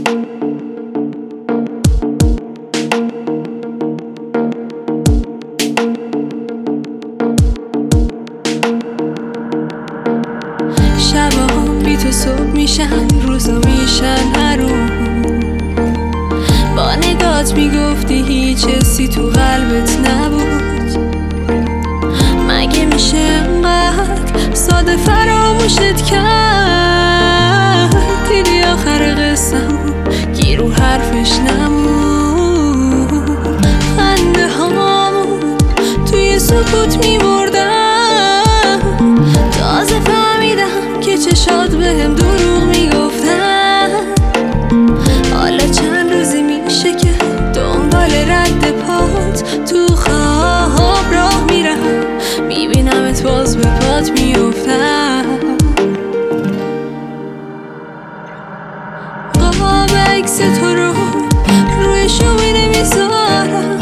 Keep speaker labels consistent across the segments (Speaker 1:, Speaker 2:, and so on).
Speaker 1: شبا بی تو صبح میشن، روزا میشن حروم. با نگات میگفتی هیچ حسی تو قلبت نبود. مگه میشه انقدر ساده فراموشت کرد؟ دیدی آخر قصه‌مو گیر رو حرفش نمون. خنده هامون توی سکوت میمردم. تازه فهمیدم که چشات بهم دروغ میگفتن. حالا چند روزی میشه که دنبال رد پات تو خواب راه میرم، میبینمت باز به پات میفتم. قاب عکس تو رو روی شومینه میذارم.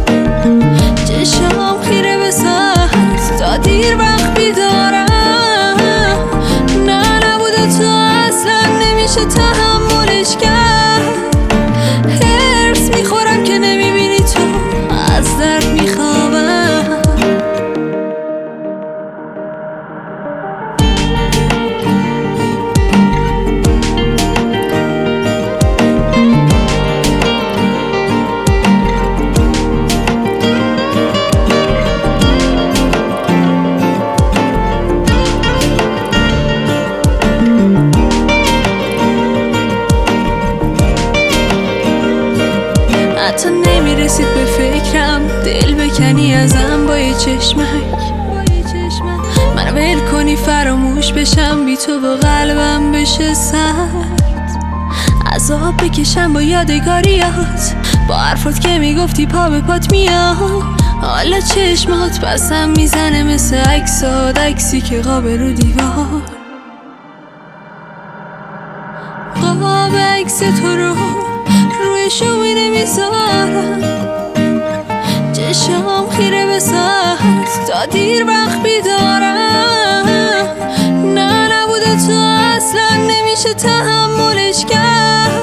Speaker 1: چشام خیره به ساعت تا دیر وقت بیدارم. نه نبوده تو اصلا نمیشه تحملش کرد. هرس میخورم که نمیبینی تو، از درد میخوابم. حتی نمیرسید به فکرم دل بکنی ازم با یه چشمک. منو ول کنی فراموش بشم، بی تو با قلبم بشه سرد. عذاب بکشم با یادگاریات، با حرفات که میگفتی پا به پات میاد. حالا چشمات بسم میزنه مثل عکسات، عکسی که قابه رو دیوار. قاب عکس تو رو روی شومینه میذارم. چشام خیره به ساعت تا دیر وقت بیدارم. نه نبوده تو اصلا نمیشه تحملش کرد.